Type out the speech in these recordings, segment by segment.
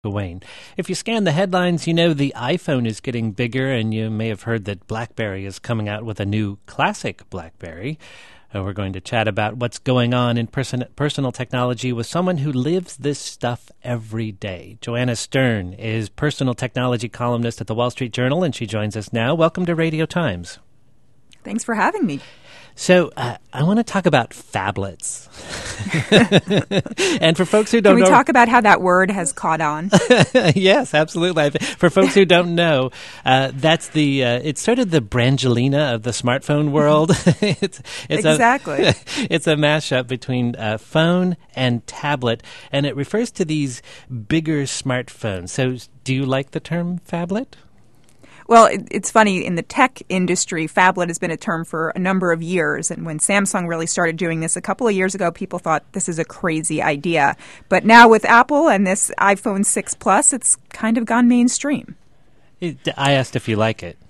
Wayne. If you scan the headlines, you know the iPhone is getting bigger, and you may have heard that BlackBerry is coming out with a new classic BlackBerry. We're going to chat about what's going on in personal technology with someone who lives this stuff every day. Joanna Stern is personal technology columnist at the Wall Street Journal, and she joins us now. Welcome to Radio Times. Thanks for having me. So I want to talk about phablets. And for folks who don't know... Can we talk about how that word has caught on? Yes, absolutely. For folks who don't know, that's it's sort of the Brangelina of the smartphone world. It's exactly. It's a mashup between phone and tablet, and it refers to these bigger smartphones. So do you like the term phablet? Well, it's funny. In the tech industry, phablet has been a term for a number of years. And when Samsung really started doing this a couple of years ago, people thought this is a crazy idea. But now with Apple and this iPhone 6 Plus, it's kind of gone mainstream. I asked if you like it.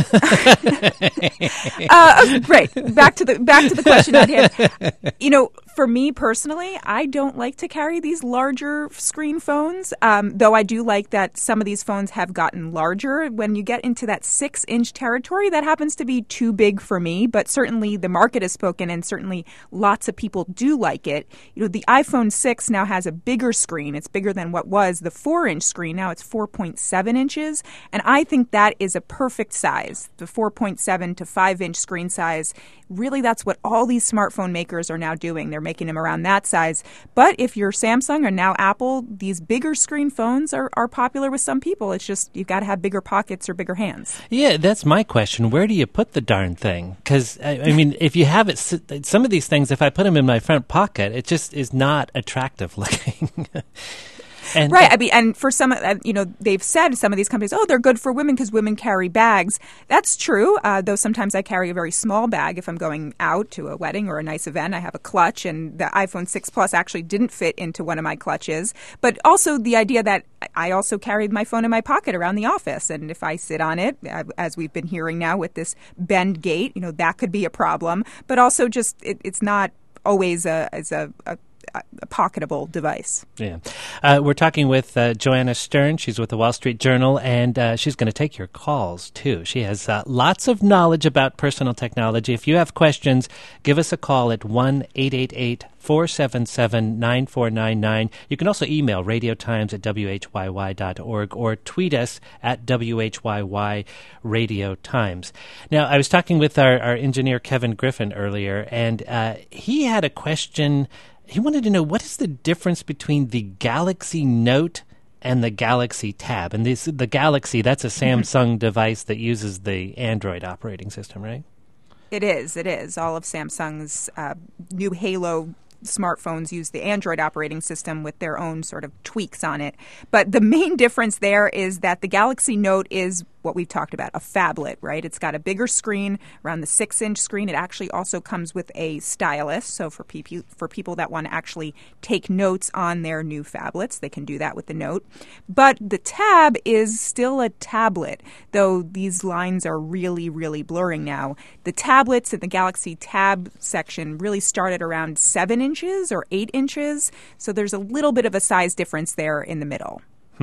Right. Back to the question at hand. You know, for me personally, I don't like to carry these larger screen phones, though I do like that some of these phones have gotten larger. When you get into that 6-inch territory, that happens to be too big for me, but certainly the market has spoken, and certainly lots of people do like it. You know, the iPhone 6 now has a bigger screen. It's bigger than what was the 4-inch screen. Now it's 4.7 inches, and I think that is a perfect size. The 4.7 to 5-inch screen size, really that's what all these smartphone makers are now doing. They're making them around that size. But if you're Samsung or now Apple, these bigger screen phones are popular with some people. It's just you've got to have bigger pockets or bigger hands. Yeah, that's my question. Where do you put the darn thing? Because, I mean, if you have it, some of these things, if I put them in my front pocket, it just is not attractive looking. Right. I mean, and for some, they've said, some of these companies, they're good for women because women carry bags. That's true, though sometimes I carry a very small bag. If I'm going out to a wedding or a nice event, I have a clutch, and the iPhone 6 Plus actually didn't fit into one of my clutches. But also the idea that I also carried my phone in my pocket around the office, and if I sit on it, as we've been hearing now with this bend gate, that could be a problem. But also just it's not always a pocketable device. Yeah. We're talking with Joanna Stern. She's with the Wall Street Journal, and she's going to take your calls, too. She has lots of knowledge about personal technology. If you have questions, give us a call at 1-888-477-9499. You can also email radiotimes@whyy.org or tweet us at WHYY Radio Times. Now, I was talking with our engineer, Kevin Griffin, earlier, and he had a question. He wanted to know, what is the difference between the Galaxy Note and the Galaxy Tab? And the Galaxy, that's a Samsung device that uses the Android operating system, right? It is. All of Samsung's new Halo smartphones use the Android operating system with their own sort of tweaks on it. But the main difference there is that the Galaxy Note is what we've talked about, a phablet, right? It's got a bigger screen, around the 6-inch screen. It actually also comes with a stylus. So for people that want to actually take notes on their new phablets, they can do that with the Note. But the Tab is still a tablet, though these lines are really, really blurring now. The tablets in the Galaxy Tab section really started around 7 inches or 8 inches. So there's a little bit of a size difference there in the middle.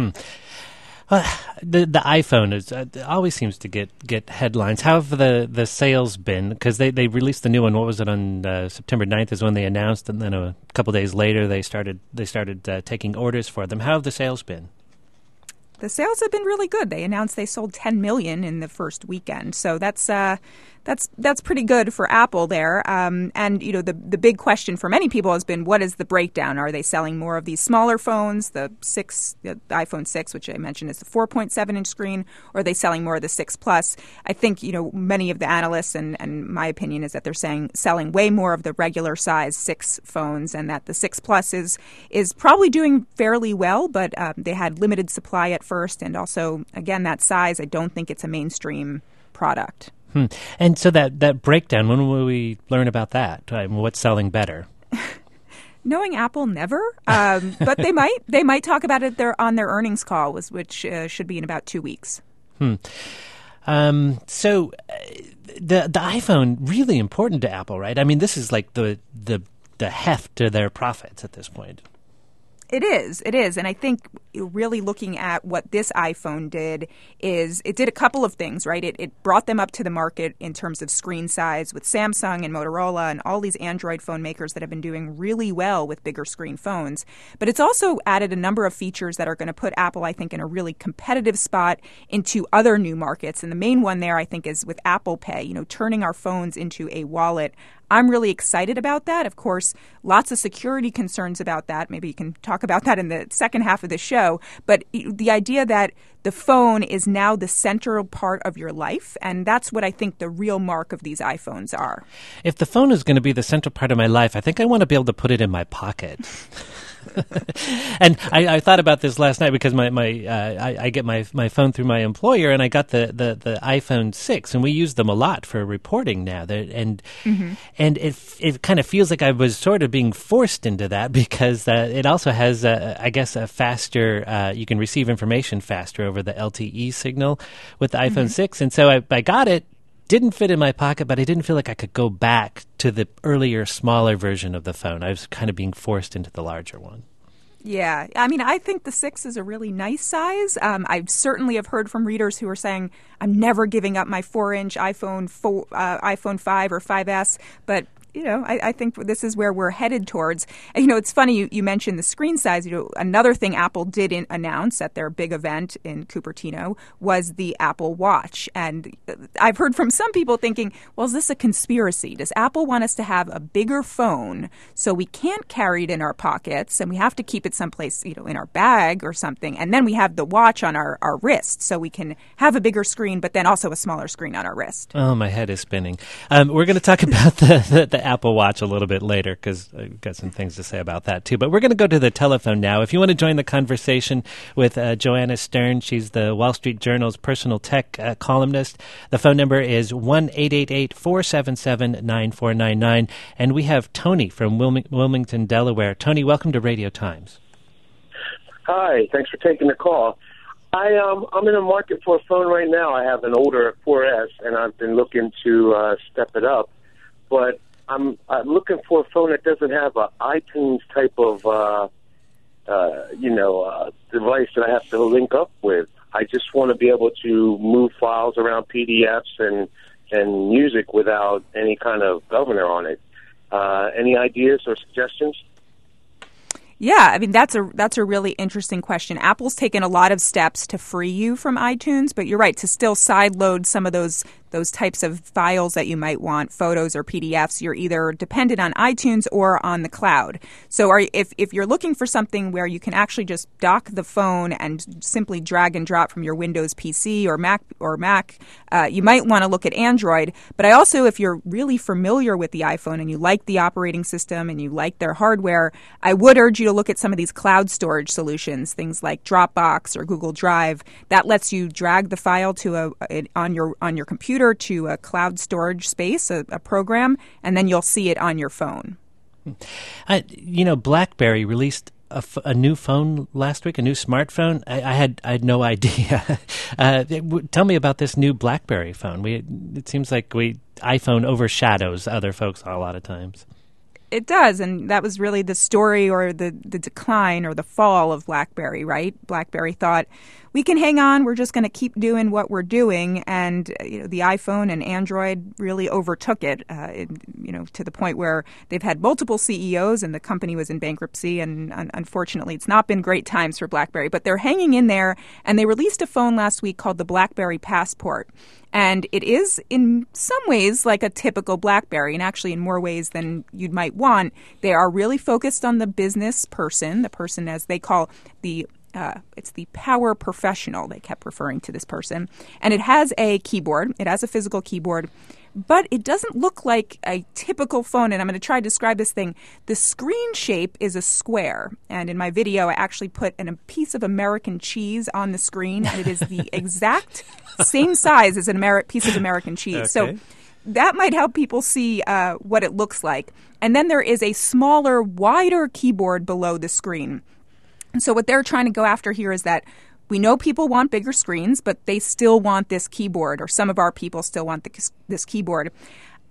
The iPhone always seems to get headlines. How have the sales been? Because they released the new one. What was it, on September 9th is when they announced, and then a couple days later they started taking orders for them. How have the sales been? The sales have been really good. They announced they sold 10 million in the first weekend, so that's pretty good for Apple there. And the big question for many people has been, what is the breakdown? Are they selling more of these smaller phones, the iPhone 6, which I mentioned is the 4.7-inch screen, or are they selling more of the 6 Plus? I think many of the analysts and my opinion is that they're selling way more of the regular size 6 phones, and that the 6 Plus is probably doing fairly well, but they had limited supply at first, and also again that size, I don't think it's a mainstream product. And so that breakdown, when will we learn about that? What's selling better? Knowing Apple, never. But they might talk about it on their earnings call, which should be in about 2 weeks. So the iPhone, really important to Apple, right? I mean, this is like the heft to their profits at this point. It is. And I think really looking at what this iPhone did is it did a couple of things, right? It brought them up to the market in terms of screen size with Samsung and Motorola and all these Android phone makers that have been doing really well with bigger screen phones. But it's also added a number of features that are going to put Apple, I think, in a really competitive spot into other new markets. And the main one there, I think, is with Apple Pay, turning our phones into a wallet. I'm really excited about that. Of course, lots of security concerns about that. Maybe you can talk about that in the second half of the show. But the idea that the phone is now the central part of your life, and that's what I think the real mark of these iPhones are. If the phone is going to be the central part of my life, I think I want to be able to put it in my pocket. And I thought about this last night because I get my phone through my employer, and I got the iPhone 6, and we use them a lot for reporting now. And it kind of feels like I was sort of being forced into that because it also has, I guess, a faster, you can receive information faster over the LTE signal with the iPhone 6. And so I got it. Didn't fit in my pocket, but I didn't feel like I could go back to the earlier, smaller version of the phone. I was kind of being forced into the larger one. Yeah. I mean, I think the 6 is a really nice size. I certainly have heard from readers who are saying, I'm never giving up my 4-inch iPhone 5 or 5S, but I think this is where we're headed towards. And, it's funny, you mentioned the screen size. Another thing Apple didn't announce at their big event in Cupertino was the Apple Watch. And I've heard from some people thinking, well, is this a conspiracy? Does Apple want us to have a bigger phone so we can't carry it in our pockets and we have to keep it someplace, in our bag or something? And then we have the watch on our wrist so we can have a bigger screen, but then also a smaller screen on our wrist. Oh, my head is spinning. We're going to talk about the Apple Watch a little bit later because I've got some things to say about that too. But we're going to go to the telephone now. If you want to join the conversation with Joanna Stern, she's the Wall Street Journal's personal tech columnist. The phone number is 1-888-477-9499. And we have Tony from Wilmington, Delaware. Tony, welcome to Radio Times. Hi, thanks for taking the call. I'm in the market for a phone right now. I have an older 4S, and I've been looking to step it up. But I'm looking for a phone that doesn't have an iTunes type of, device that I have to link up with. I just want to be able to move files around PDFs and music without any kind of governor on it. Any ideas or suggestions? Yeah, I mean, that's a really interesting question. Apple's taken a lot of steps to free you from iTunes, but you're right, to still sideload some of those types of files that you might want, photos or PDFs, you're either dependent on iTunes or on the cloud. So if you're looking for something where you can actually just dock the phone and simply drag and drop from your Windows PC or Mac, you might want to look at Android. But if you're really familiar with the iPhone and you like the operating system and you like their hardware, I would urge you to look at some of these cloud storage solutions, things like Dropbox or Google Drive. That lets you drag the file to on your computer to a cloud storage space, a program, and then you'll see it on your phone. BlackBerry released a new phone last week, a new smartphone. I had no idea. Tell me about this new BlackBerry phone. It seems like iPhone overshadows other folks a lot of times. It does, and that was really the story or the decline or the fall of BlackBerry, right? BlackBerry thought, we can hang on, we're just going to keep doing what we're doing, and the iPhone and Android really overtook it, to the point where they've had multiple CEOs and the company was in bankruptcy, and unfortunately it's not been great times for BlackBerry, but they're hanging in there, and they released a phone last week called the BlackBerry Passport. And it is, in some ways, like a typical BlackBerry, and actually in more ways than you might want. They are really focused on the business person, the person as they call it's the power professional. They kept referring to this person. And it has a keyboard. It has a physical keyboard. But it doesn't look like a typical phone, and I'm going to try to describe this thing. The screen shape is a square, and in my video, I actually put a piece of American cheese on the screen, and it is the exact same size as a piece of American cheese. Okay. So that might help people see what it looks like. And then there is a smaller, wider keyboard below the screen. So what they're trying to go after here is that we know people want bigger screens, but they still want this keyboard, or some of our people still want this keyboard.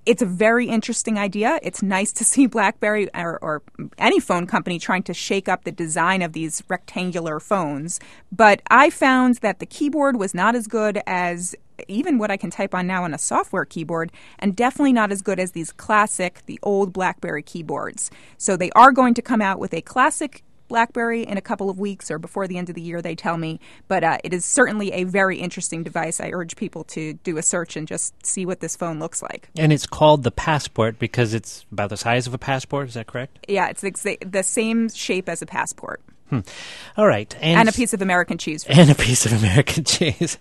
It's a very interesting idea. It's nice to see BlackBerry or any phone company trying to shake up the design of these rectangular phones. But I found that the keyboard was not as good as even what I can type on now on a software keyboard, and definitely not as good as the old BlackBerry keyboards. So they are going to come out with a classic BlackBerry in a couple of weeks or before the end of the year, they tell me. But it is certainly a very interesting device. I urge people to do a search and just see what this phone looks like. And it's called the Passport because it's about the size of a passport. Is that correct? Yeah, it's the same shape as a passport. All right. And a piece of American cheese. And a piece of American cheese.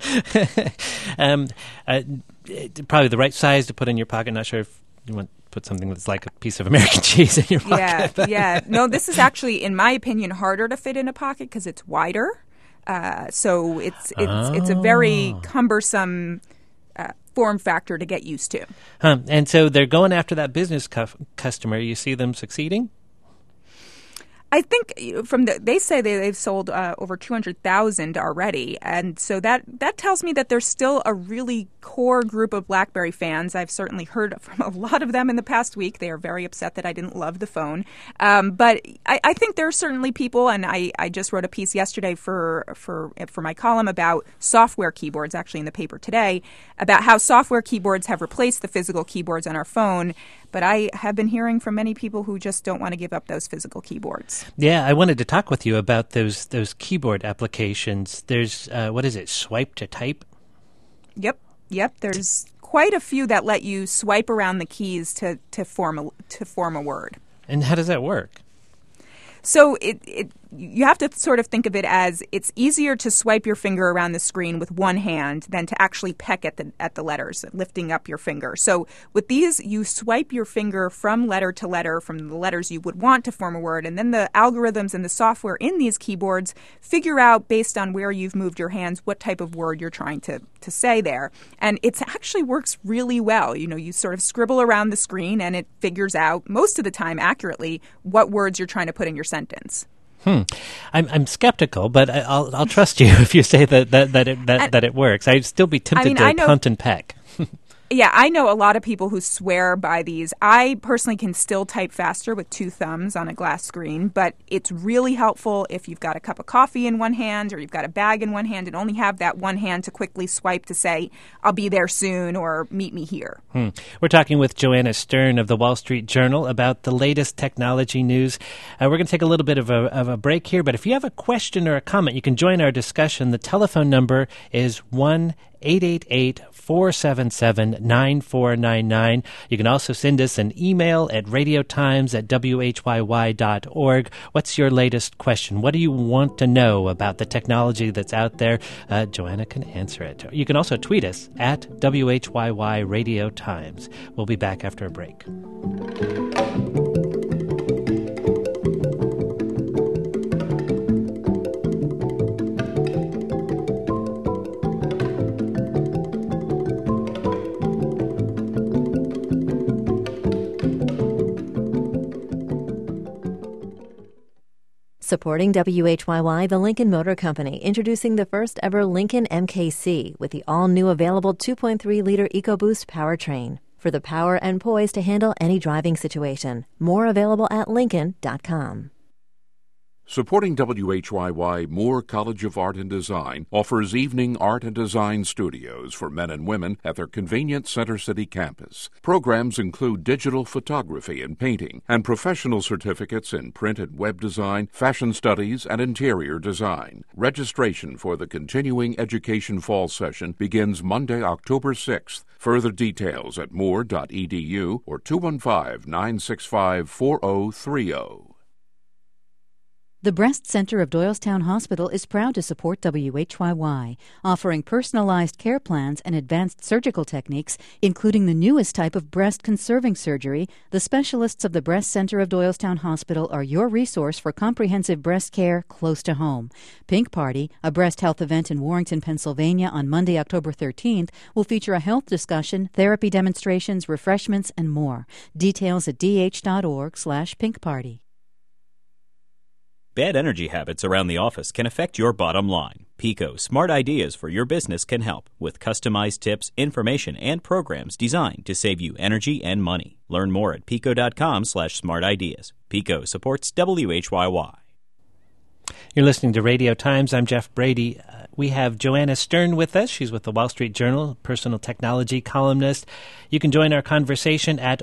Probably the right size to put in your pocket. Not sure if you want put something that's like a piece of American cheese in your pocket. Yeah. No, this is actually, in my opinion, harder to fit in a pocket because it's wider. So it's a very cumbersome form factor to get used to. And so they're going after that business customer. You see them succeeding? I think they say they've sold over 200,000 already, and so that tells me that there's still a really core group of BlackBerry fans. I've certainly heard from a lot of them in the past week. They are very upset that I didn't love the phone, but I think there are certainly people, and I just wrote a piece yesterday for my column about software keyboards, actually in the paper today, about how software keyboards have replaced the physical keyboards on our phone. But I have been hearing from many people who just don't want to give up those physical keyboards. Yeah, I wanted to talk with you about those keyboard applications. There's, what is it, Swipe to Type? Yep. There's quite a few that let you swipe around the keys to form a word. And how does that work? So you have to sort of think of it as it's easier to swipe your finger around the screen with one hand than to actually peck at the letters, lifting up your finger. So with these, you swipe your finger from letter to letter, from the letters you would want to form a word, and then the algorithms and the software in these keyboards figure out, based on where you've moved your hands, what type of word you're trying to say there. And it actually works really well. You sort of scribble around the screen, and it figures out, most of the time accurately, what words you're trying to put in your sentence. I'm skeptical, but I'll trust you if you say that it works. I'd still be tempted to punt and peck. Yeah, I know a lot of people who swear by these. I personally can still type faster with two thumbs on a glass screen, but it's really helpful if you've got a cup of coffee in one hand or you've got a bag in one hand and only have that one hand to quickly swipe to say, I'll be there soon or meet me here. We're talking with Joanna Stern of the Wall Street Journal about the latest technology news. We're going to take a little bit of a break here, but if you have a question or a comment, you can join our discussion. The telephone number is 1-888-477-9499. You can also send us an email at radiotimes@whyy.org. What's your latest question? What do you want to know about the technology that's out there? Joanna can answer it. You can also tweet us at WHYY Radio Times. We'll be back after a break. Supporting WHYY, the Lincoln Motor Company, introducing the first ever Lincoln MKC with the all-new available 2.3-liter EcoBoost powertrain for the power and poise to handle any driving situation. More available at Lincoln.com. Supporting WHYY, Moore College of Art and Design offers evening art and design studios for men and women at their convenient Center City campus. Programs include digital photography and painting, and professional certificates in print and web design, fashion studies, and interior design. Registration for the continuing education fall session begins Monday, October 6th. Further details at moore.edu or 215-965-4030. The Breast Center of Doylestown Hospital is proud to support WHYY, offering personalized care plans and advanced surgical techniques, including the newest type of breast conserving surgery. The specialists of the Breast Center of Doylestown Hospital are your resource for comprehensive breast care close to home. Pink Party, a breast health event in Warrington, Pennsylvania on Monday, October 13th, will feature a health discussion, therapy demonstrations, refreshments, and more. Details at dh.org/pinkparty. Bad energy habits around the office can affect your bottom line. Pico Smart Ideas for your business can help with customized tips, information, and programs designed to save you energy and money. Learn more at pico.com/smartideas. Pico supports WHYY. You're listening to Radio Times. I'm Jeff Brady. We have Joanna Stern with us. She's with the Wall Street Journal, personal technology columnist. You can join our conversation at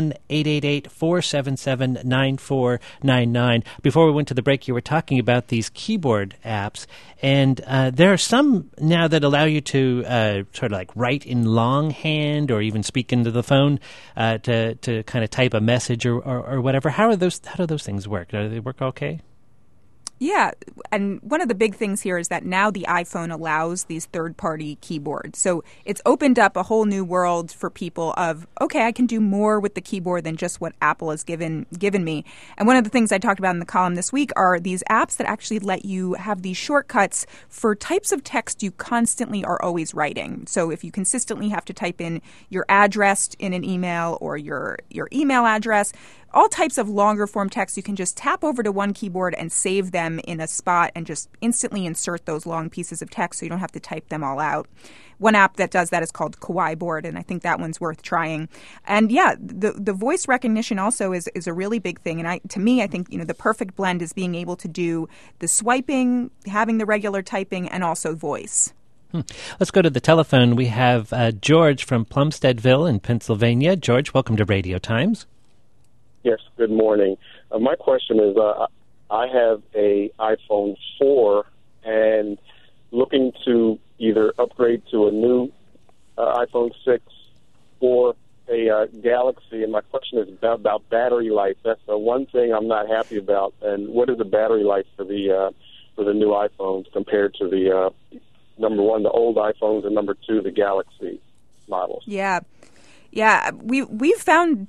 1-888-477-9499. Before we went to the break, you were talking about these keyboard apps, and there are some now that allow you to sort of like write in longhand or even speak into the phone to kind of type a message or whatever. How do those things work? Do they work okay? Yeah, and one of the big things here is that now the iPhone allows these third-party keyboards. So it's opened up a whole new world for people of, okay, I can do more with the keyboard than just what Apple has given me. And one of the things I talked about in the column this week are these apps that actually let you have these shortcuts for types of text you constantly are always writing. So if you consistently have to type in your address in an email or your email address, all types of longer form text, you can just tap over to one keyboard and save them in a spot and just instantly insert those long pieces of text so you don't have to type them all out. One app that does that is called Kawaii Board, and I think that one's worth trying. And yeah, the voice recognition also is a really big thing. And to me, I think the perfect blend is being able to do the swiping, having the regular typing, and also voice. Let's go to the telephone. We have George from Plumsteadville in Pennsylvania. George, welcome to Radio Times. Yes, good morning. My question is, I have a iPhone 4 and looking to either upgrade to a new iPhone 6 or a Galaxy, and my question is about battery life. That's the one thing I'm not happy about. And what is the battery life for the new iPhones compared to the number one, the old iPhones, and number two, the Galaxy models? Yeah, we've found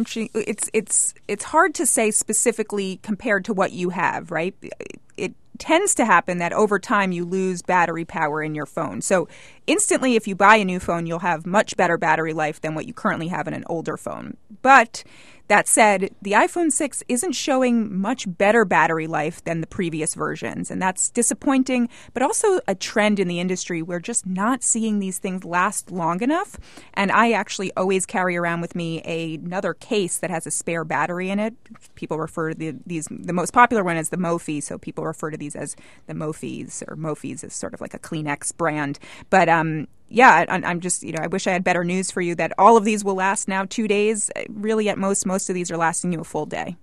it's hard to say specifically compared to what you have, right? It tends to happen that over time you lose battery power in your phone. So instantly, if you buy a new phone, you'll have much better battery life than what you currently have in an older phone. But that said, the iPhone 6 isn't showing much better battery life than the previous versions, and that's disappointing, but also a trend in the industry. We're just not seeing these things last long enough, and I actually always carry around with me another case that has a spare battery in it. People refer to the most popular one as the Mophie, so people refer to these as the Mophies, or Mophies is sort of like a Kleenex brand. But yeah, I'm just, I wish I had better news for you that all of these will last now 2 days. Really, at most of these are lasting you a full day.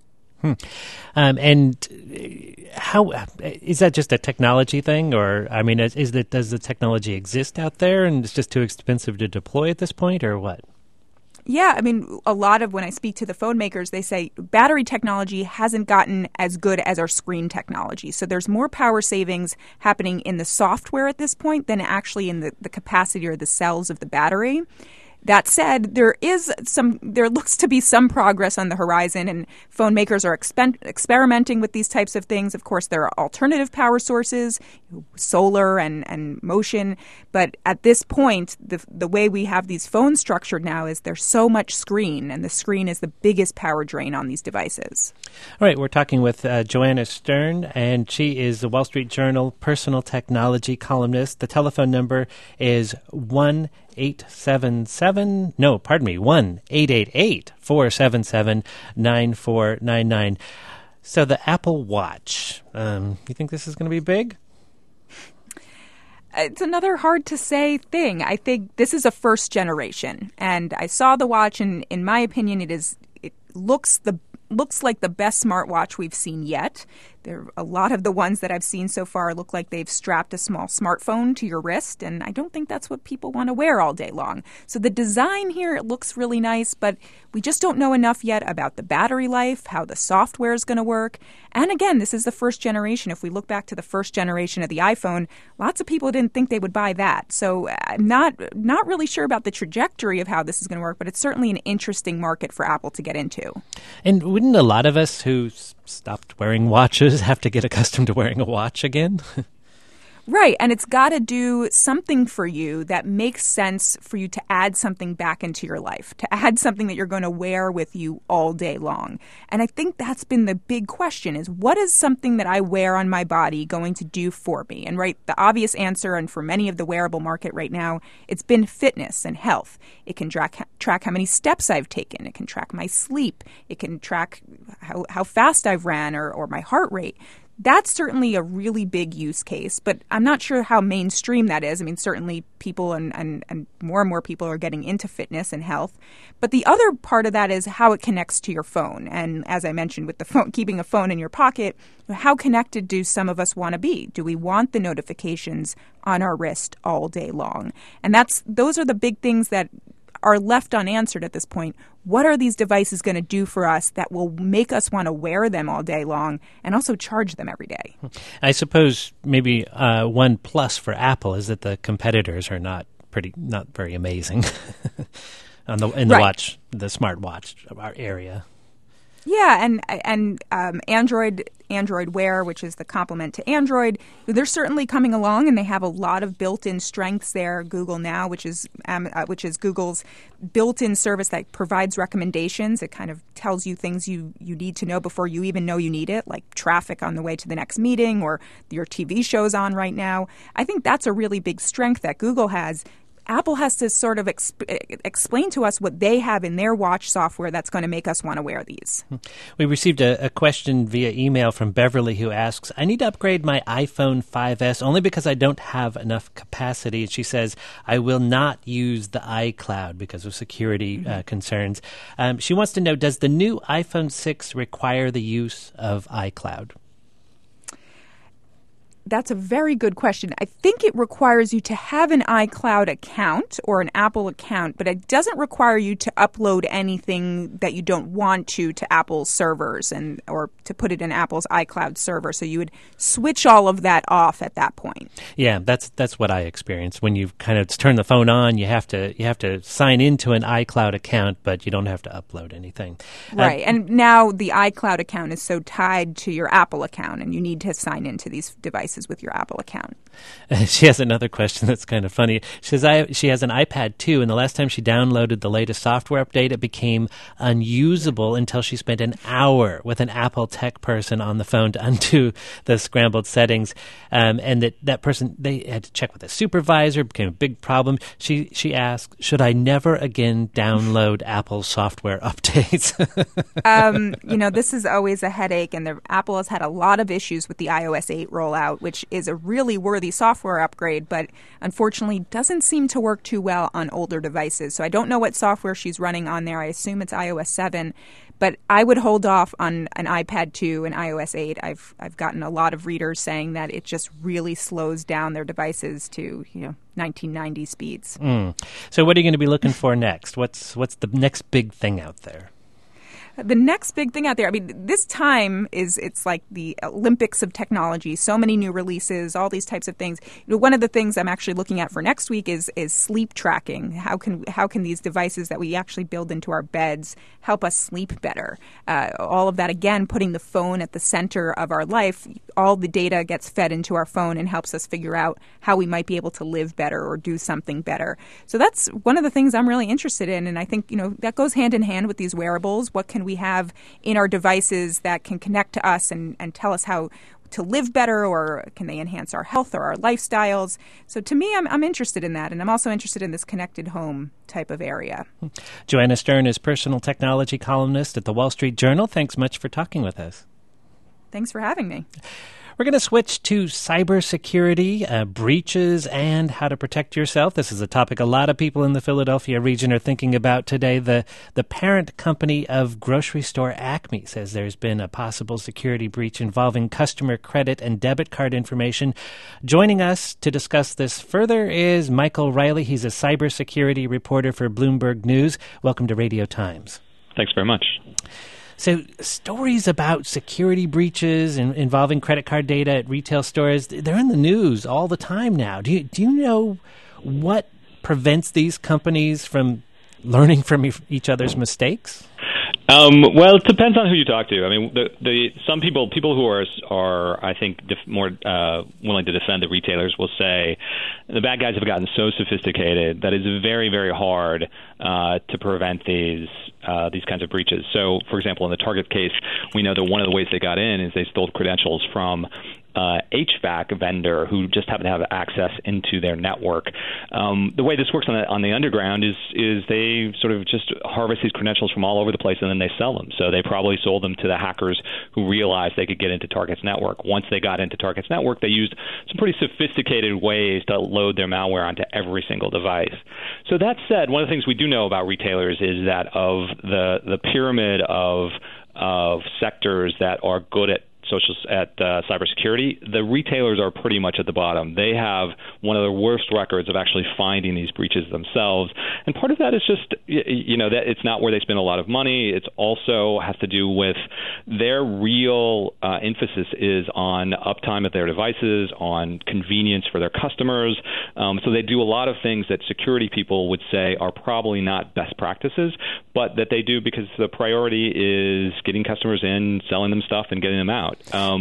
And how is that just a technology thing, or I mean, does the technology exist out there and it's just too expensive to deploy at this point, or what? Yeah, I mean, a lot of when I speak to the phone makers, they say battery technology hasn't gotten as good as our screen technology. So there's more power savings happening in the software at this point than actually in the capacity or the cells of the battery. That said, there looks to be some progress on the horizon, and phone makers are experimenting with these types of things. Of course, there are alternative power sources, solar and motion. But at this point, the way we have these phones structured now is there's so much screen, and the screen is the biggest power drain on these devices. All right, we're talking with Joanna Stern, and she is the Wall Street Journal personal technology columnist. The telephone number is 1-888-477-9499. So the Apple Watch, you think this is going to be big? It's another hard to say thing. I think this is a first generation, and I saw the watch, and in my opinion, it looks like the best smartwatch we've seen yet. A lot of the ones that I've seen so far look like they've strapped a small smartphone to your wrist, and I don't think that's what people want to wear all day long. So the design here, it looks really nice, but we just don't know enough yet about the battery life, how the software is going to work. And again, this is the first generation. If we look back to the first generation of the iPhone, lots of people didn't think they would buy that. So I'm not really sure about the trajectory of how this is going to work, but it's certainly an interesting market for Apple to get into. And wouldn't a lot of us who stopped wearing watches have to get accustomed to wearing a watch again? Right, and it's got to do something for you that makes sense for you to add something back into your life, to add something that you're going to wear with you all day long. And I think that's been the big question is, what is something that I wear on my body going to do for me? And right, the obvious answer, and for many of the wearable market right now, it's been fitness and health. It can track how many steps I've taken. It can track my sleep. It can track how fast I've ran or my heart rate. That's certainly a really big use case, but I'm not sure how mainstream that is. I mean, certainly people and more people are getting into fitness and health. But the other part of that is how it connects to your phone. And as I mentioned, with the phone, keeping a phone in your pocket, how connected do some of us want to be? Do we want the notifications on our wrist all day long? And those are the big things that are left unanswered at this point. What are these devices going to do for us that will make us want to wear them all day long and also charge them every day? I suppose maybe one plus for Apple is that the competitors are not very amazing in the watch, the smartwatch area. Yeah, and Android Wear, which is the complement to Android, they're certainly coming along, and they have a lot of built-in strengths there. Google Now, which is Google's built-in service that provides recommendations. It kind of tells you things you need to know before you even know you need it, like traffic on the way to the next meeting or your TV show's on right now. I think that's a really big strength that Google has. Apple has to sort of explain to us what they have in their watch software that's going to make us want to wear these. We received a question via email from Beverly who asks, I need to upgrade my iPhone 5S only because I don't have enough capacity. She says, I will not use the iCloud because of security concerns. She wants to know, does the new iPhone 6 require the use of iCloud? That's a very good question. I think it requires you to have an iCloud account or an Apple account, but it doesn't require you to upload anything that you don't want to Apple's servers or to put it in Apple's iCloud server. So you would switch all of that off at that point. Yeah, that's what I experienced. When you kind of turn the phone on, you have to sign into an iCloud account, but you don't have to upload anything. Right. And now the iCloud account is so tied to your Apple account, and you need to sign into these devices with your Apple account. She has another question that's kind of funny. She says she has an iPad 2, and the last time she downloaded the latest software update, it became unusable until she spent an hour with an Apple tech person on the phone to undo the scrambled settings. And that person, they had to check with a supervisor. It became a big problem. She asked, should I never again download Apple software updates? This is always a headache, and Apple has had a lot of issues with the iOS 8 rollout, which is a really worthy software upgrade, but unfortunately doesn't seem to work too well on older devices. So I don't know what software she's running on there. I assume it's iOS 7, but I would hold off on an iPad 2 and iOS 8. I've gotten a lot of readers saying that it just really slows down their devices to 1990 speeds. So what are you going to be looking for next? What's the next big thing out there? The next big thing out there, I mean, this time it's like the Olympics of technology. So many new releases, all these types of things. One of the things I'm actually looking at for next week is sleep tracking. How can these devices that we actually build into our beds help us sleep better? All of that, again, putting the phone at the center of our life. All the data gets fed into our phone and helps us figure out how we might be able to live better or do something better. So that's one of the things I'm really interested in, and I think that goes hand in hand with these wearables. What can we have in our devices that can connect to us and tell us how to live better, or can they enhance our health or our lifestyles? So to me, I'm interested in that, and I'm also interested in this connected home type of area. Joanna Stern is personal technology columnist at the Wall Street Journal. Thanks much for talking with us. Thanks for having me. We're going to switch to cybersecurity, breaches, and how to protect yourself. This is a topic a lot of people in the Philadelphia region are thinking about today. The parent company of grocery store Acme says there's been a possible security breach involving customer credit and debit card information. Joining us to discuss this further is Michael Riley. He's a cybersecurity reporter for Bloomberg News. Welcome to Radio Times. Thanks very much. So stories about security breaches involving credit card data at retail stores, they're in the news all the time now. Do you know what prevents these companies from learning from each other's mistakes? Well, it depends on who you talk to. I mean, some people who are I think more willing to defend the retailers will say the bad guys have gotten so sophisticated that it's very, very hard to prevent these kinds of breaches. So, for example, in the Target case, we know that one of the ways they got in is they stole credentials from HVAC vendor who just happened to have access into their network. The way this works on the underground is they sort of just harvest these credentials from all over the place and then they sell them. So they probably sold them to the hackers who realized they could get into Target's network. Once they got into Target's network, they used some pretty sophisticated ways to load their malware onto every single device. So that said, one of the things we do know about retailers is that of the pyramid of sectors that are good at cybersecurity, the retailers are pretty much at the bottom. They have one of the worst records of actually finding these breaches themselves. And part of that is just, that it's not where they spend a lot of money. It also has to do with their real emphasis is on uptime of their devices, on convenience for their customers. So they do a lot of things that security people would say are probably not best practices, but that they do because the priority is getting customers in, selling them stuff, and getting them out.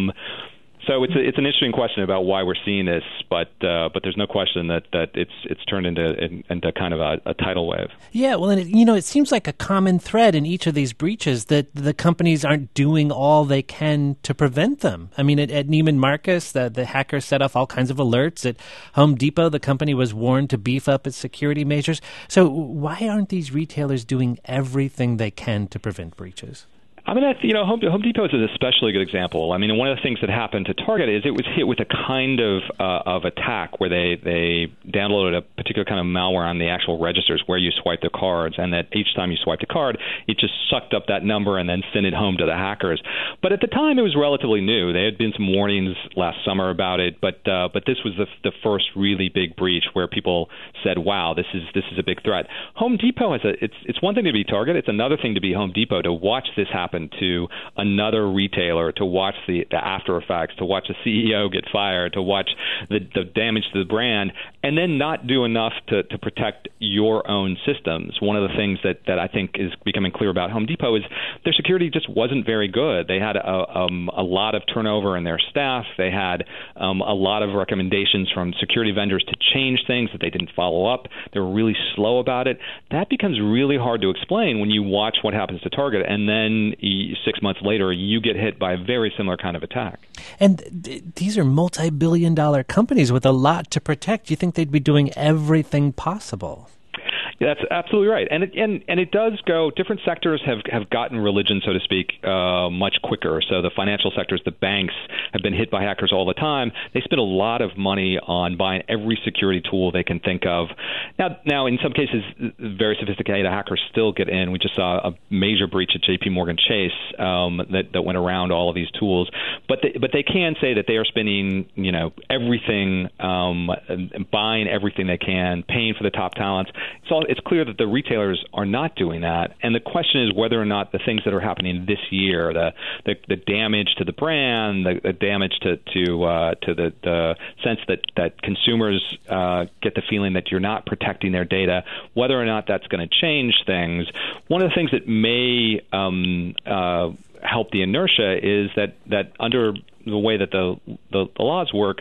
So it's an interesting question about why we're seeing this, but there's no question that it's turned into kind of a tidal wave. Yeah, well, and it seems like a common thread in each of these breaches that the companies aren't doing all they can to prevent them. I mean, at Neiman Marcus, the hackers set off all kinds of alerts. At Home Depot, the company was warned to beef up its security measures. So why aren't these retailers doing everything they can to prevent breaches? I mean, Home Depot is an especially good example. I mean, one of the things that happened to Target is it was hit with a kind of attack where they downloaded a particular kind of malware on the actual registers where you swipe the cards, and that each time you swiped a card, it just sucked up that number and then sent it home to the hackers. But at the time, it was relatively new. There had been some warnings last summer about it, but this was the first really big breach where people said, "Wow, this is a big threat." Home Depot it's one thing to be Target, it's another thing to be Home Depot, to watch this happen to another retailer, to watch the after effects, to watch the CEO get fired, to watch the damage to the brand, and then not do enough to protect your own systems. One of the things that I think is becoming clear about Home Depot is their security just wasn't very good. They had a lot of turnover in their staff. They had a lot of recommendations from security vendors to change things that they didn't follow up. They were really slow about it. That becomes really hard to explain when you watch what happens to Target, and then 6 months later, you get hit by a very similar kind of attack. And these are multi-billion-dollar companies with a lot to protect. You think they'd be doing everything possible? Yeah, that's absolutely right, and it does go. Different sectors have gotten religion, so to speak, much quicker. So the financial sectors, the banks, have been hit by hackers all the time. They spend a lot of money on buying every security tool they can think of. Now, in some cases, very sophisticated hackers still get in. We just saw a major breach at J.P. Morgan Chase that went around all of these tools. But they can say that they are spending everything, buying everything they can, paying for the top talents. It's clear that the retailers are not doing that, and the question is whether or not the things that are happening this year, the damage to the brand, the damage to the sense that consumers get the feeling that you're not protecting their data, whether or not that's going to change things. One of the things that may help the inertia is that under the way that the laws work,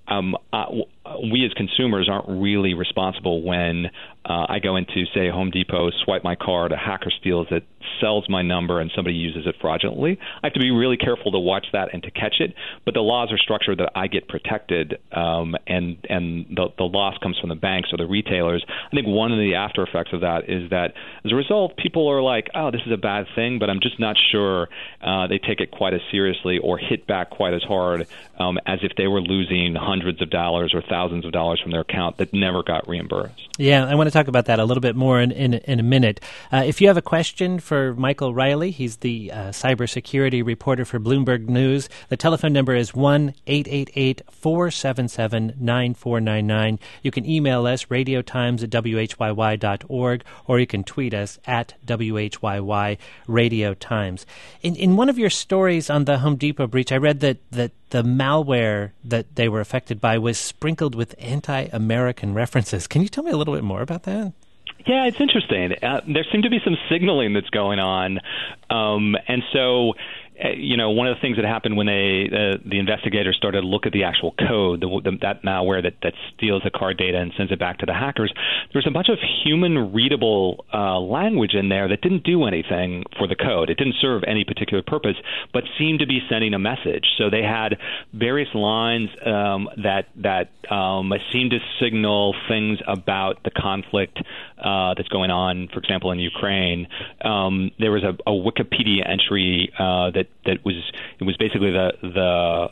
we as consumers aren't really responsible when I go into, say, Home Depot, swipe my card, a hacker steals it, sells my number, and somebody uses it fraudulently. I have to be really careful to watch that and to catch it. But the laws are structured that I get protected, and the loss comes from the banks or the retailers. I think one of the after effects of that is that as a result, people are like, oh, this is a bad thing, but I'm just not sure they take it quite as seriously or hit back quite as hard as if they were losing hundreds of dollars or thousands of dollars from their account that never got reimbursed. Yeah, I want to talk about that a little bit more in a minute. If you have a question for Michael Riley, he's the cybersecurity reporter for Bloomberg News. The telephone number is 1-888-477-9499. You can email us, radiotimes@whyy.org, or you can tweet us at WHYY Radio Times. In one of your stories on the Home Depot breach, I read that the malware that they were affected by was sprinkled with anti-American references. Can you tell me a little bit more about that? Yeah, it's interesting. There seemed to be some signaling that's going on. And so, one of the things that happened when the investigators started to look at the actual code, that malware that steals the card data and sends it back to the hackers, there was a bunch of human-readable language in there that didn't do anything for the code. It didn't serve any particular purpose, but seemed to be sending a message. So they had various lines that seemed to signal things about the conflict that's going on, for example, in Ukraine. There was a Wikipedia entry that was basically the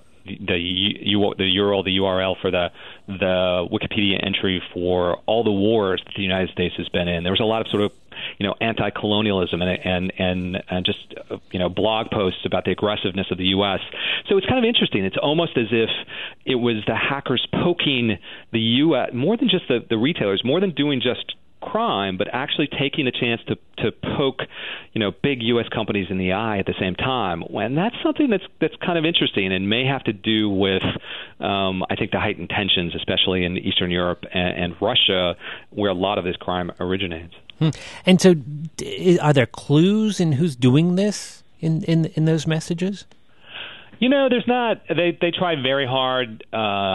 URL for the Wikipedia entry for all the wars that the United States has been in. There was a lot of sort of anti-colonialism and just blog posts about the aggressiveness of the U.S. So it's kind of interesting. It's almost as if it was the hackers poking the U.S. more than just the retailers, more than doing just crime, but actually taking a chance to poke, big U.S. companies in the eye at the same time. And that's something that's kind of interesting and may have to do with, I think, the heightened tensions, especially in Eastern Europe and Russia, where a lot of this crime originates. And so, are there clues in who's doing this in those messages? There's not. They try very hard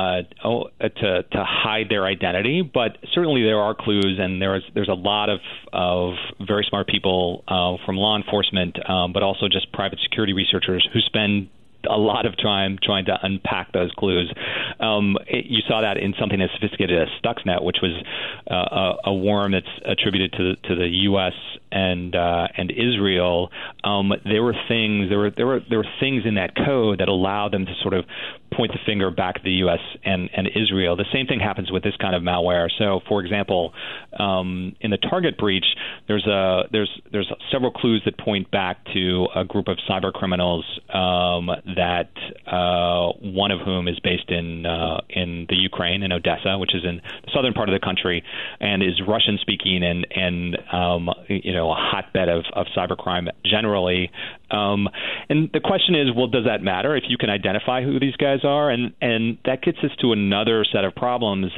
to hide their identity, but certainly there are clues, and there's a lot of very smart people from law enforcement, but also just private security researchers who spend a lot of time trying to unpack those clues. You saw that in something as sophisticated as Stuxnet, which was a worm that's attributed to the U.S. and Israel. There were things in that code that allowed them to sort of point the finger back at the U.S. and Israel. The same thing happens with this kind of malware. So, for example, in the Target breach, there's several clues that point back to a group of cyber criminals that one of whom is based in the Ukraine, in Odessa, which is in the southern part of the country, and is Russian speaking and a hotbed of cybercrime generally. And the question is, well, does that matter if you can identify who these guys are? And that gets us to another set of problems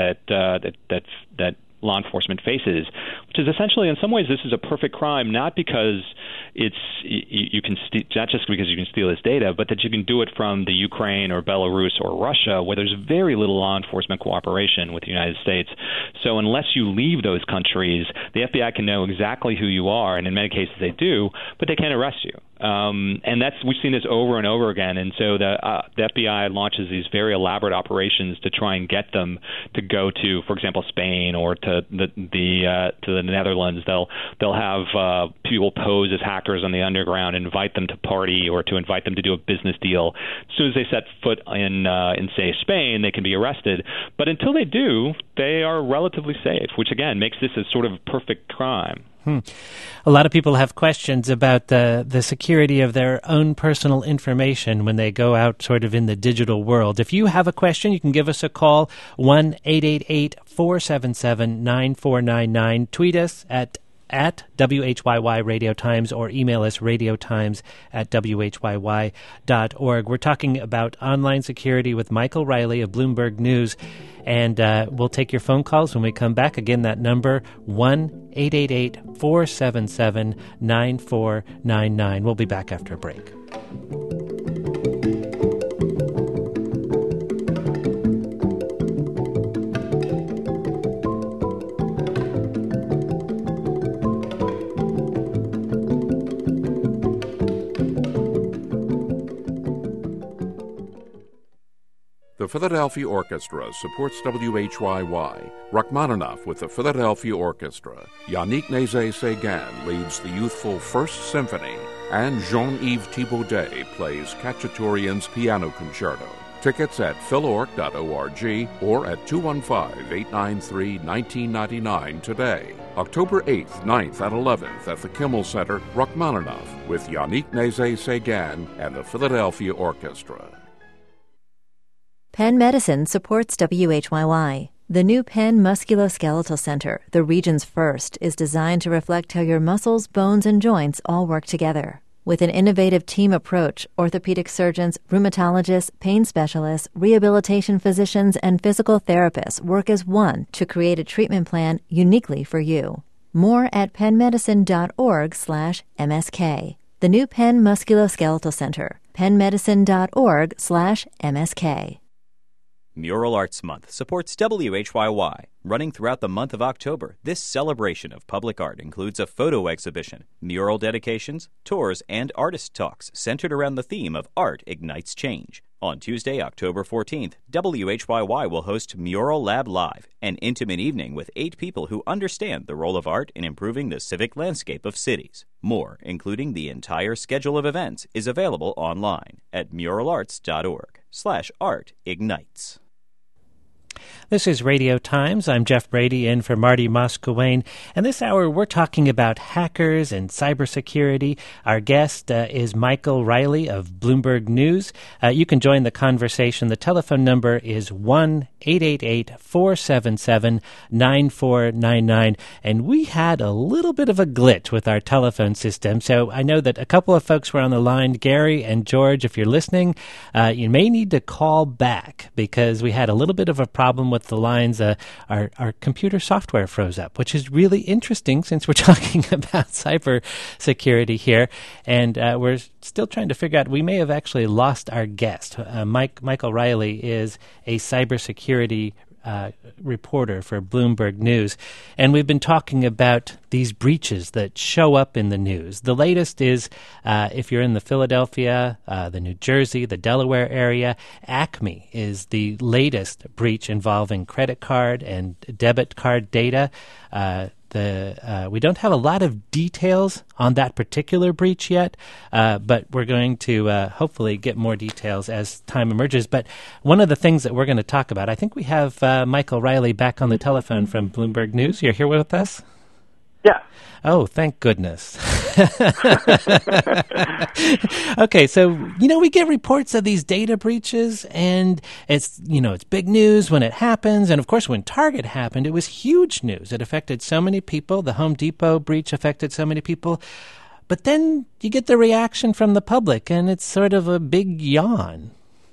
that law enforcement faces, which is essentially, in some ways, this is a perfect crime, not because you can not just because you can steal this data, but that you can do it from the Ukraine or Belarus or Russia, where there's very little law enforcement cooperation with the United States. So unless you leave those countries, the FBI can know exactly who you are, and in many cases they do, but they can't arrest you. And we've seen this over and over again. And so the FBI launches these very elaborate operations to try and get them to go to, for example, Spain or to the Netherlands. They'll have people pose as hackers on the underground, invite them to party or to invite them to do a business deal. As soon as they set foot in say Spain, they can be arrested. But until they do, they are relatively safe, which again makes this a sort of perfect crime. A lot of people have questions about the security of their own personal information when they go out sort of in the digital world. If you have a question, you can give us a call, 1-888-477-9499. Tweet us at WHYY Radio Times or email us radiotimes@whyy.org. We're talking about online security with Michael Riley of Bloomberg News, and we'll take your phone calls when we come back. Again, that number, 1-888-477-9499. We'll be back after a break. The Philadelphia Orchestra supports WHYY. Rachmaninoff with the Philadelphia Orchestra. Yannick Nézet-Séguin leads the youthful First Symphony. And Jean-Yves Thibaudet plays Khachaturian's Piano Concerto. Tickets at philorg.org or at 215-893-1999 today. October 8th, 9th, and 11th at the Kimmel Center, Rachmaninoff with Yannick Nézet-Séguin and the Philadelphia Orchestra. Penn Medicine supports WHYY. The new Penn Musculoskeletal Center, the region's first, is designed to reflect how your muscles, bones, and joints all work together. With an innovative team approach, orthopedic surgeons, rheumatologists, pain specialists, rehabilitation physicians, and physical therapists work as one to create a treatment plan uniquely for you. More at pennmedicine.org/MSK. The new Penn Musculoskeletal Center, pennmedicine.org/MSK. Mural Arts Month supports WHYY. Running throughout the month of October, this celebration of public art includes a photo exhibition, mural dedications, tours, and artist talks centered around the theme of Art Ignites Change. On Tuesday, October 14th, WHYY will host Mural Lab Live, an intimate evening with 8 people who understand the role of art in improving the civic landscape of cities. More, including the entire schedule of events, is available online at muralarts.org/artignites. This is Radio Times. I'm Jeff Brady in for Marty Moscowain. And this hour we're talking about hackers and cybersecurity. Our guest is Michael Riley of Bloomberg News. You can join the conversation. The telephone number is 1-888-477-9499. And we had a little bit of a glitch with our telephone system. So I know that a couple of folks were on the line. Gary and George, if you're listening, you may need to call back because we had a little bit of a problem with the lines. Our computer software froze up, which is really interesting since we're talking about cyber security here. And we're still trying to figure out, we may have actually lost our guest. Michael Riley is a cybersecurity reporter for Bloomberg News. And we've been talking about these breaches that show up in the news. The latest is, if you're in the Philadelphia, the New Jersey, the Delaware area, Acme is the latest breach involving credit card and debit card data. We don't have a lot of details on that particular breach yet, but we're going to hopefully get more details as time emerges. But one of the things that we're going to talk about, I think we have Michael Riley back on the telephone from Bloomberg News. You're here with us? Yeah. Oh, thank goodness. Okay, so, we get reports of these data breaches, and it's big news when it happens. And, of course, when Target happened, it was huge news. It affected so many people. The Home Depot breach affected so many people. But then you get the reaction from the public, and it's sort of a big yawn.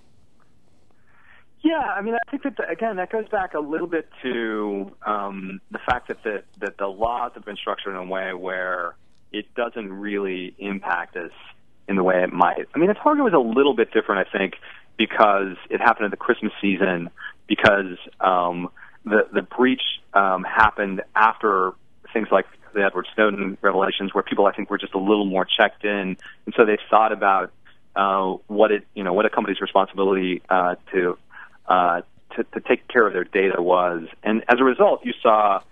Yeah, I mean, I think that, again, that goes back a little bit to the fact that the laws have been structured in a way where it doesn't really impact us in the way it might. I mean, the Target was a little bit different, I think, because it happened at the Christmas season, because the breach happened after things like the Edward Snowden revelations, where people, I think, were just a little more checked in, and so they thought about what a company's responsibility to take care of their data was. And as a result, you saw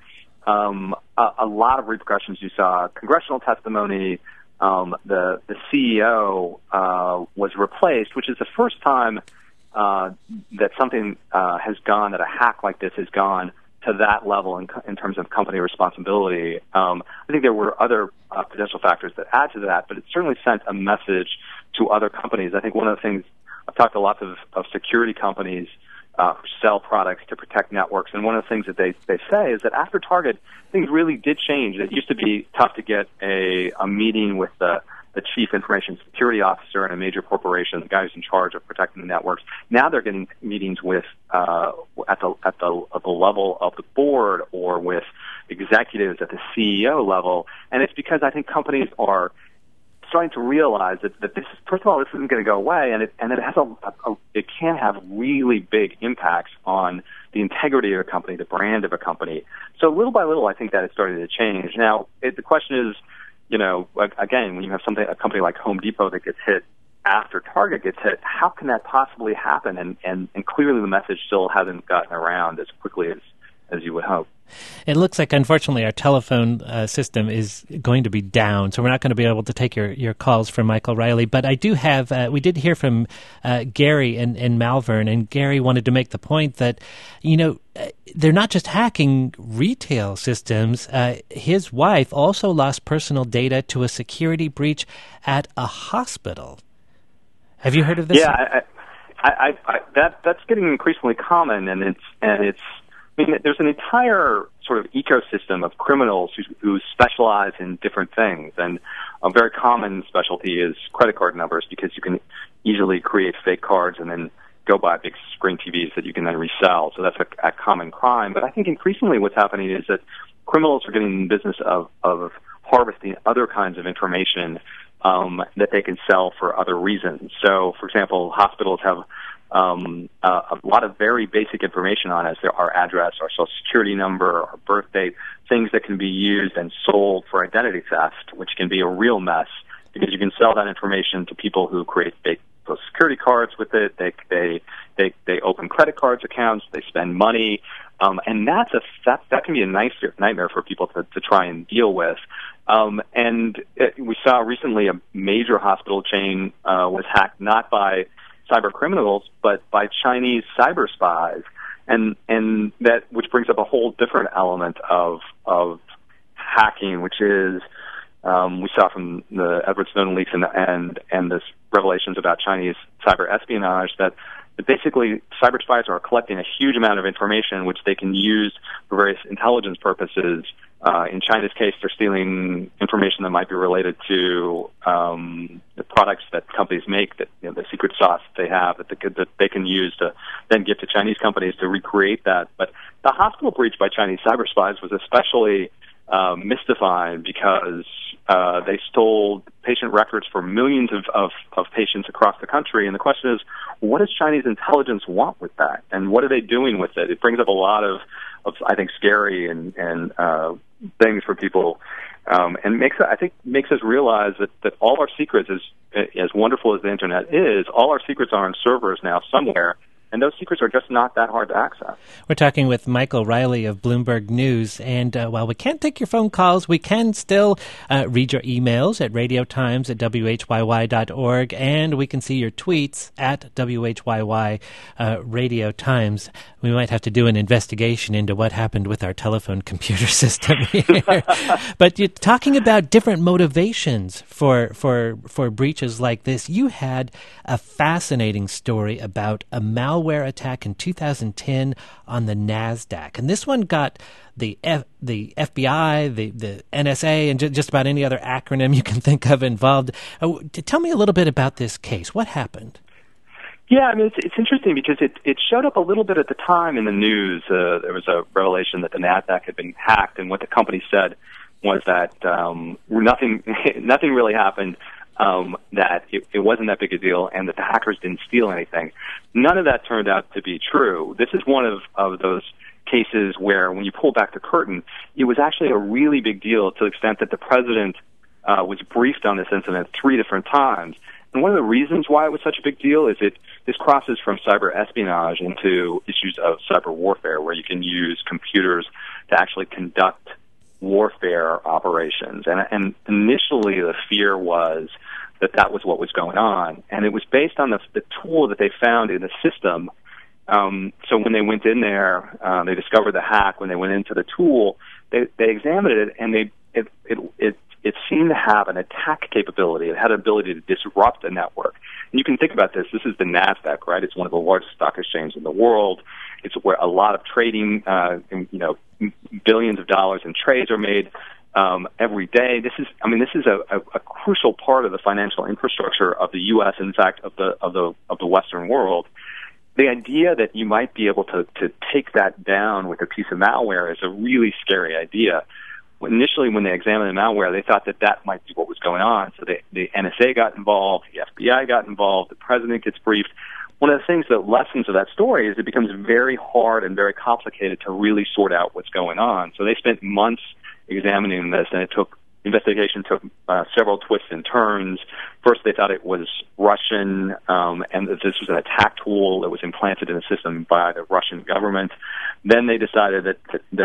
a lot of repercussions. You saw congressional testimony. The CEO was replaced, which is the first time that something has gone, that a hack like this has gone to that level in terms of company responsibility. I think there were other potential factors that add to that, but it certainly sent a message to other companies. I think one of the things, I've talked to lots of security companies who sell products to protect networks, and one of the things that they say is that after Target, things really did change. It used to be tough to get a meeting with the chief information security officer in a major corporation, the guy who's in charge of protecting the networks. Now they're getting meetings with at the level of the board or with executives at the CEO level, and it's because I think companies are starting to realize that this is, first of all, this isn't going to go away, and it has it can have really big impacts on the integrity of a company, the brand of a company. So little by little, I think that is starting to change. Now, the question is, again, when you have a company like Home Depot that gets hit after Target gets hit, how can that possibly happen? And clearly the message still hasn't gotten around as quickly as you would hope. It looks like, unfortunately, our telephone system is going to be down, so we're not going to be able to take your calls from Michael Riley. But I do have, we did hear from Gary in Malvern, and Gary wanted to make the point that, they're not just hacking retail systems. His wife also lost personal data to a security breach at a hospital. Have you heard of this? Yeah, that's getting increasingly common, and it's. I mean, there's an entire sort of ecosystem of criminals who specialize in different things, and a very common specialty is credit card numbers, because you can easily create fake cards and then go buy big screen TVs that you can then resell. So that's a common crime. But I think increasingly what's happening is that criminals are getting in the business of harvesting other kinds of information that they can sell for other reasons. So, for example, hospitals have a lot of very basic information on us. Our address, our social security number, our birth date, things that can be used and sold for identity theft, which can be a real mess because you can sell that information to people who create fake social security cards with it. They open credit cards accounts. They spend money, and that can be a nightmare for people to try and deal with. We saw recently a major hospital chain was hacked not by cyber criminals, but by Chinese cyber spies, and that which brings up a whole different element of hacking, which is we saw from the Edward Snowden leaks and this revelations about Chinese cyber espionage that basically cyber spies are collecting a huge amount of information which they can use for various intelligence purposes. In China's case, they're stealing information that might be related to the products that companies make, that the secret sauce that they have that they can use to then give to Chinese companies to recreate that. But the hospital breach by Chinese cyber spies was especially mystifying because they stole patient records for millions of patients across the country. And the question is, what does Chinese intelligence want with that? And what are they doing with it? It brings up a lot of I think, scary and things for people. And makes us realize that all our secrets, as wonderful as the Internet is, all our secrets are on servers now somewhere. And those secrets are just not that hard to access. We're talking with Michael Riley of Bloomberg News. And while we can't take your phone calls, we can still read your emails at radiotimes@whyy.org. And we can see your tweets at WHYY Radio Times. We might have to do an investigation into what happened with our telephone computer system here. But you're talking about different motivations for breaches like this. You had a fascinating story about a malware attack in 2010 on the NASDAQ. And this one got the FBI, the NSA, and just about any other acronym you can think of involved. Tell me a little bit about this case. What happened? Yeah, I mean, it's interesting because it showed up a little bit at the time in the news. There was a revelation that the NASDAQ had been hacked, and what the company said was that nothing really happened. That it wasn't that big a deal, and that the hackers didn't steal anything. None of that turned out to be true. This is one of those cases where, when you pull back the curtain, it was actually a really big deal to the extent that the president was briefed on this incident 3 different times. And one of the reasons why it was such a big deal is this crosses from cyber espionage into issues of cyber warfare, where you can use computers to actually conduct warfare operations. And initially the fear was that was what was going on. And it was based on the tool that they found in the system. So when they went in there, they discovered the hack. When they went into the tool, they examined it, and it seemed to have an attack capability. It had an ability to disrupt a network. And you can think about this. This is the NASDAQ, right? It's one of the largest stock exchanges in the world. It's where a lot of trading, billions of dollars in trades are made every day. This is a crucial part of the financial infrastructure of the U.S. In fact, of the Western world. The idea that you might be able to take that down with a piece of malware is a really scary idea. Initially, when they examined the malware, they thought that might be what was going on. So the NSA got involved, the FBI got involved, the president gets briefed. One of the things that lessons of that story is it becomes very hard and very complicated to really sort out what's going on. So they spent months examining this, and investigation took several twists and turns. First, they thought it was Russian, and that this was an attack tool that was implanted in the system by the Russian government. Then they decided that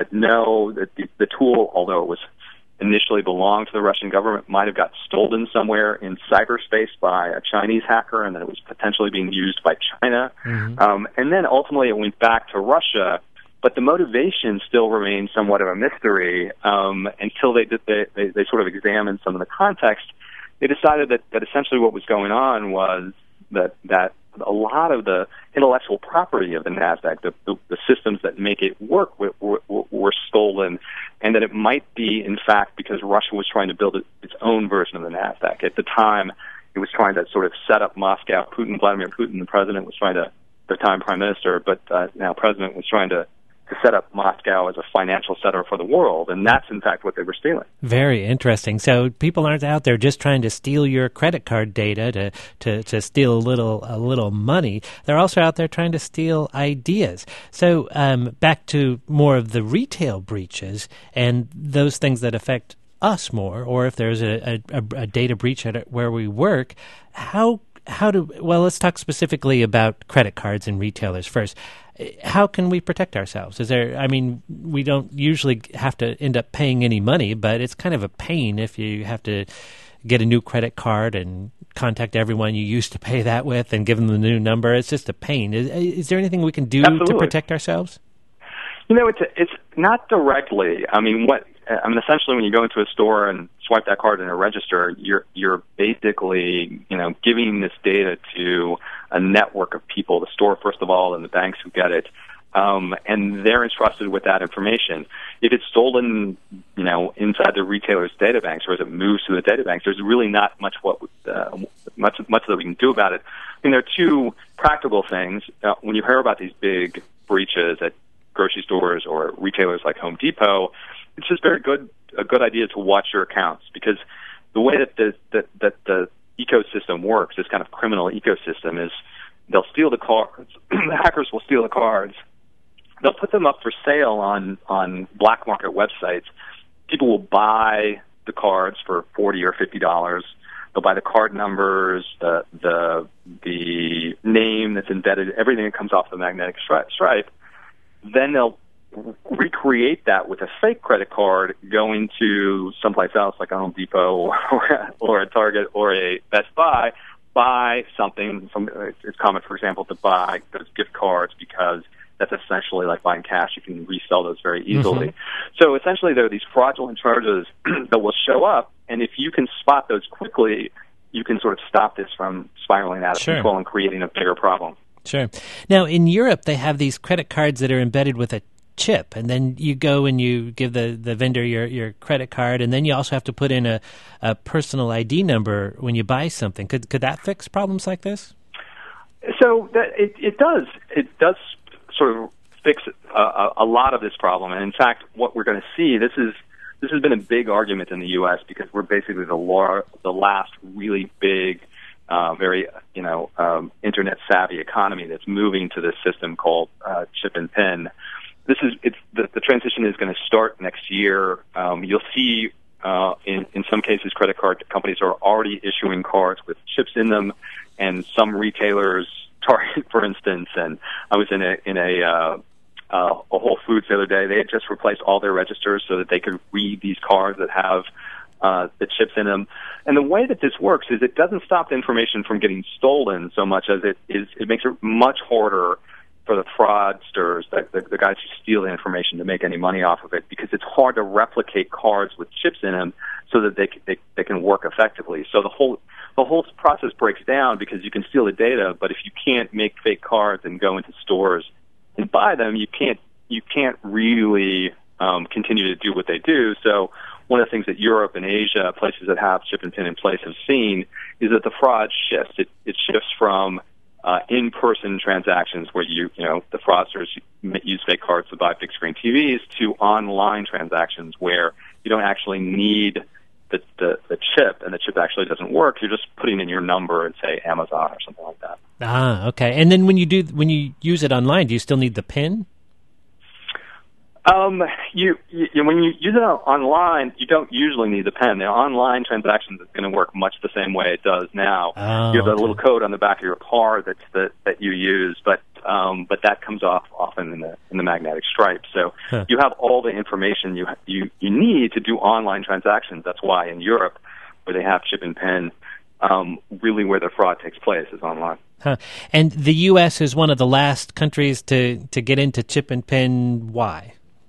the tool, although it was initially belonged to the Russian government, might have got stolen somewhere in cyberspace by a Chinese hacker, and that it was potentially being used by China. Mm-hmm. And then ultimately it went back to Russia. But the motivation still remains somewhat of a mystery until they sort of examined some of the context. They decided that essentially what was going on was that a lot of the intellectual property of the NASDAQ, the systems that make it work, were stolen, and that it might be, in fact, because Russia was trying to build its own version of the NASDAQ. At the time, it was trying to sort of set up Moscow. Vladimir Putin, the president, was trying to the time prime minister, but now president, was trying to set up Moscow as a financial center for the world, and that's in fact what they were stealing. Very interesting. So people aren't out there just trying to steal your credit card data to steal a little money. They're also out there trying to steal ideas. So back to more of the retail breaches and those things that affect us more, or if there's a data breach at where we work, let's talk specifically about credit cards and retailers first. How can we protect ourselves? We don't usually have to end up paying any money, but it's kind of a pain if you have to get a new credit card and contact everyone you used to pay that with and give them the new number. It's just a pain. Is there anything we can do to protect ourselves? It's not directly. Essentially, when you go into a store and swipe that card in a register, you're basically, giving this data to a network of people, the store first of all, and the banks who get it, and they're entrusted with that information. If it's stolen, inside the retailer's data banks, or as it moves to the data banks, there's really not much much that we can do about it. There are two practical things. When you hear about these big breaches at grocery stores or retailers like Home Depot, it's just a good idea to watch your accounts, because the way that the ecosystem works, this kind of criminal ecosystem, is they'll steal the cards. The hackers will steal the cards. They'll put them up for sale on black market websites. People will buy the cards for $40 or $50. They'll buy the card numbers, the name that's embedded, everything that comes off the magnetic stripe. Then they'll recreate that with a fake credit card, going to someplace else like a Home Depot or a Target or a Best Buy, buy something. It's common, for example, to buy those gift cards because that's essentially like buying cash. You can resell those very easily. Mm-hmm. So essentially there are these fraudulent charges that will show up, and if you can spot those quickly, you can sort of stop this from spiraling out of control and creating a bigger problem. Sure. Now, in Europe, they have these credit cards that are embedded with a chip, and then you go and you give the vendor your credit card, and then you also have to put in a personal ID number when you buy something. Could that fix problems like this? So it does sort of fix a lot of this problem, and in fact, what we're going to see, this has been a big argument in the U.S. because we're basically the last really big, very internet savvy economy that's moving to this system called chip and pin. The transition is going to start next year. You'll see in some cases credit card companies are already issuing cards with chips in them, and some retailers, Target for instance, and I was in a Whole Foods the other day. They had just replaced all their registers so that they could read these cards that have the chips in them. And the way that this works is it doesn't stop the information from getting stolen so much as it makes it much harder for the fraudsters, the guys who steal the information, to make any money off of it, because it's hard to replicate cards with chips in them so that they can work effectively. So the whole process breaks down because you can steal the data, but if you can't make fake cards and go into stores and buy them, you can't really continue to do what they do. So one of the things that Europe and Asia, places that have chip and pin in place, have seen is that the fraud shifts. It shifts from in-person transactions where the fraudsters use fake cards to buy big screen TVs, to online transactions where you don't actually need the chip, and the chip actually doesn't work. You're just putting in your number and say Amazon or something like that. Ah, okay. And then when you use it online, do you still need the PIN? When you use it online, you don't usually need the pen. The online transactions is going to work much the same way it does now. Oh, you have a little code on the back of your card that you use, but that comes off often in the magnetic stripe. So you have all the information you need to do online transactions. That's why in Europe, where they have chip and pen, really where the fraud takes place is online. Huh. And the U.S. is one of the last countries to get into chip and pin. Why?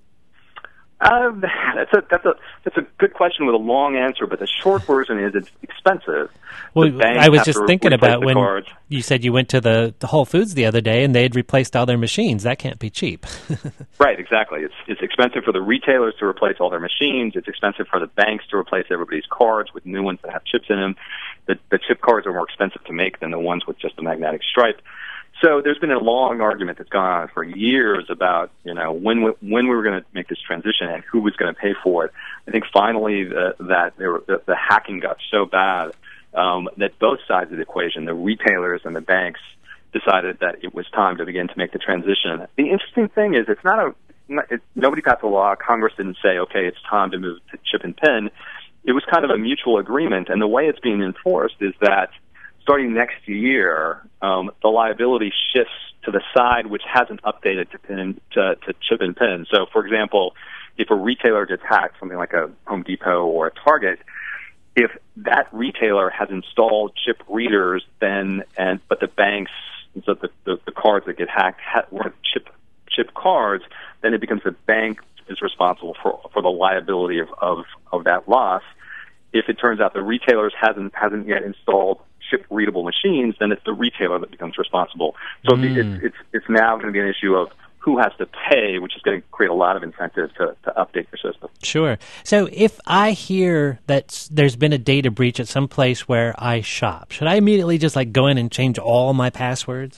That's a good question with a long answer, but the short version is it's expensive. Well, I was just thinking about when cards. You said you went to the Whole Foods the other day and they had replaced all their machines. That can't be cheap. Right, exactly. It's expensive for the retailers to replace all their machines. It's expensive for the banks to replace everybody's cards with new ones that have chips in them. The chip cards are more expensive to make than the ones with just the magnetic stripe. So there's been a long argument that's gone on for years about, when we were going to make this transition and who was going to pay for it. I think finally the hacking got so bad that both sides of the equation, the retailers and the banks, decided that it was time to begin to make the transition. The interesting thing is nobody passed a law. Congress didn't say, okay, it's time to move to chip and pin. It was kind of a mutual agreement, and the way it's being enforced is that starting next year, the liability shifts to the side which hasn't updated to chip and pin. So, for example, if a retailer gets hacked, something like a Home Depot or a Target, if that retailer has installed chip readers, but the banks, so the cards that get hacked were chip cards, then it becomes the bank is responsible for the liability of that loss. If it turns out the retailer hasn't yet installed chip-readable machines, then it's the retailer that becomes responsible. So it's now going to be an issue of who has to pay, which is going to create a lot of incentive to update your system. Sure. So if I hear that there's been a data breach at some place where I shop, should I immediately just go in and change all my passwords?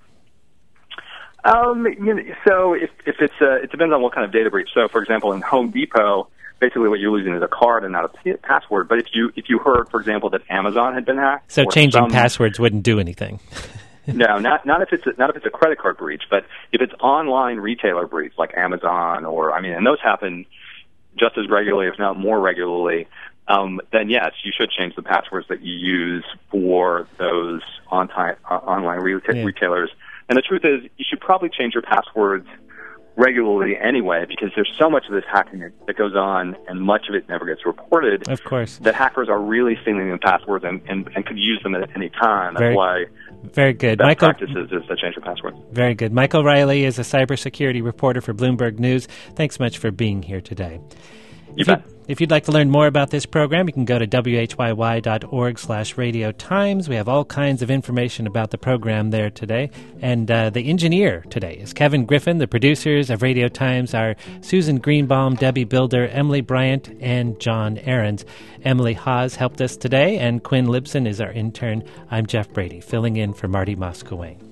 So if it's it depends on what kind of data breach. So, for example, in Home Depot, basically what you're losing is a card and not a password. But if you heard, for example, that Amazon had been hacked, so changing passwords wouldn't do anything. No, not if it's a credit card breach, but if it's online retailer breach like Amazon and those happen just as regularly, if not more regularly, then yes, you should change the passwords that you use for those online retailers. And the truth is, you should probably change your passwords regularly anyway, because there's so much of this hacking that goes on, and much of it never gets reported. Of course. That hackers are really stealing the passwords and could use them at any time. That's why very good. best practices is to change your password. Very good. Michael Riley is a cybersecurity reporter for Bloomberg News. Thanks much for being here today. If you'd like to learn more about this program, you can go to whyy.org/Radio Times. We have all kinds of information about the program there today. And the engineer today is Kevin Griffin. The producers of Radio Times are Susan Greenbaum, Debbie Builder, Emily Bryant, and John Ahrens. Emily Haas helped us today, and Quinn Libson is our intern. I'm Jeff Brady, filling in for Marty Moscowain.